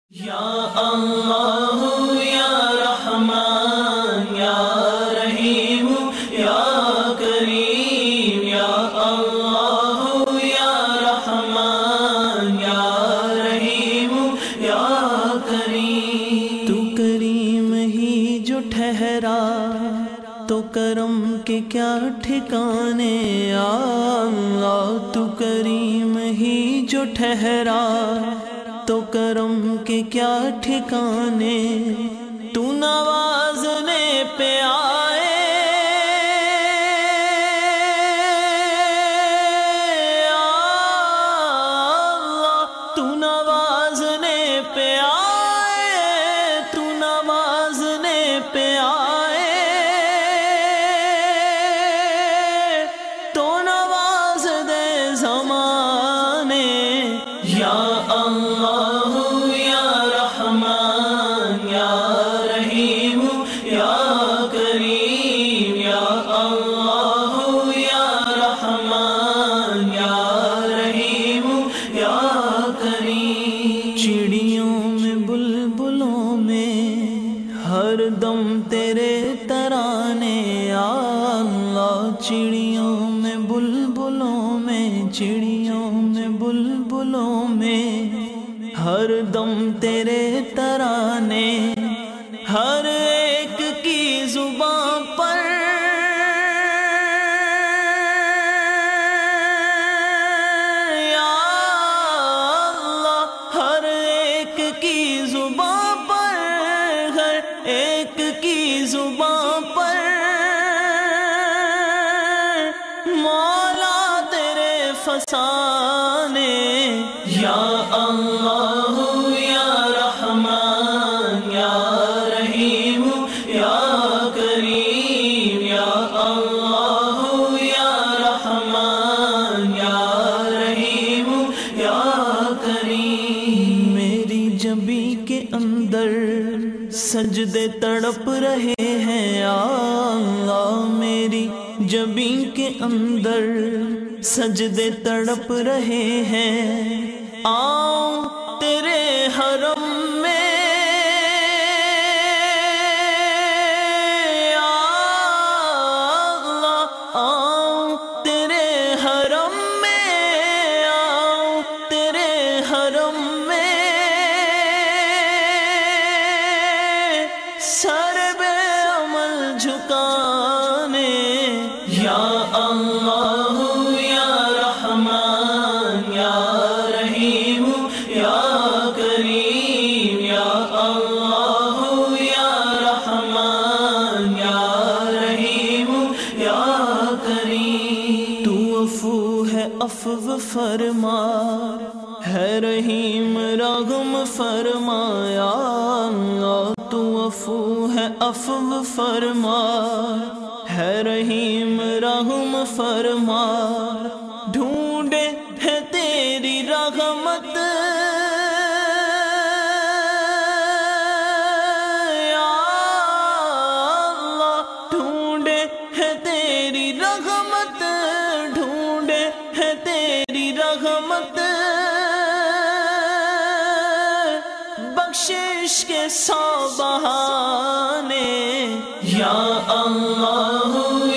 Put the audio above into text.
یا اللہ یا رحمان یا رحیم یا کریم یا اللہ یا رحمان یا رحیم یا کریم۔ تو کریم ہی جو ٹھہرا تو کرم کے کیا ٹھکانے، یا اللہ تو کریم ہی جو ٹھہرا تو کرم کے کیا ٹھکانے، تو نوازنے پہ آئے اللہ، تو نوازنے پہ آئے، تو نوازنے پہ آئے تو نواز دے زمانے، یا اللہ یا رحمان یا رحیم یا کریم یا اللہ یا رحمان یا رحیم یا کریم۔ چڑیوں میں بلبلوں میں ہر دم تیرے ترانے، یا اللہ چڑیوں میں بلبلوں میں، چڑیوں میں بلبلوں میں ہر دم تیرے ترانے، ہر ایک کی زبان پر یا اللہ، ہر ایک کی زبان پر، ہر ایک کی زبان پر مولا تیرے فسانے، یا اللہ یا رحمان یا رحیم یا کریم یا اللہ یا رحمان یا رحیم یا کریم۔ میری جبی کے اندر سجدے تڑپ رہے ہیں، یا اللہ میری جبی کے اندر سجدے تڑپ رہے ہیں، آؤں تیرے حرم میں یا اللہ، آؤں تیرے حرم میں، آؤں تیرے حرم میں سر بے عمل جھکانے، یا اللہ یا رحمان یا رحیم یا کریم یا اللہ یا رحمان یا رحیم یا کریم۔ تو عفو ہے عفو فرما، ہے رحیم رحم فرما، یا اللہ تو عفو ہے عفو فرما، ہے رحیم رحم فرما، ڈھونڈے ہے تیری رحمت یا اللہ، ڈھونڈے ہے تیری رحمت، ڈھونڈے ہے تیری رحمت، بخشش کے 100 بہانے، یا اللہ